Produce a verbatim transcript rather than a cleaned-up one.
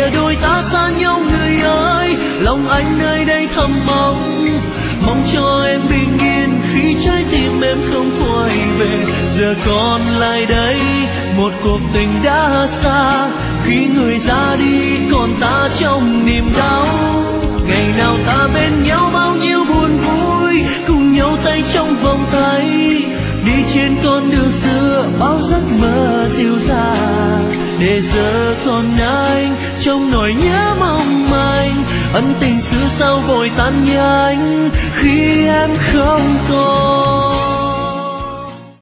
giờ đôi ta xa nhau người ơi, lòng anh nơi đây thầm mong, mong cho em bình yên khi trái tim em không quay về. Giờ còn lại đây một cuộc tình đã xa, khi người ra đi còn ta trong niềm đau. Ngày nào ta bên nhau bao nhiêu buồn vui, cùng nhau tay trong vòng tay, đi trên con đường xưa bao giấc mơ dịu dàng. Để giờ còn anh trong nỗi nhớ mong manh, ân tình xưa sao vội tan nhanh khi em không còn.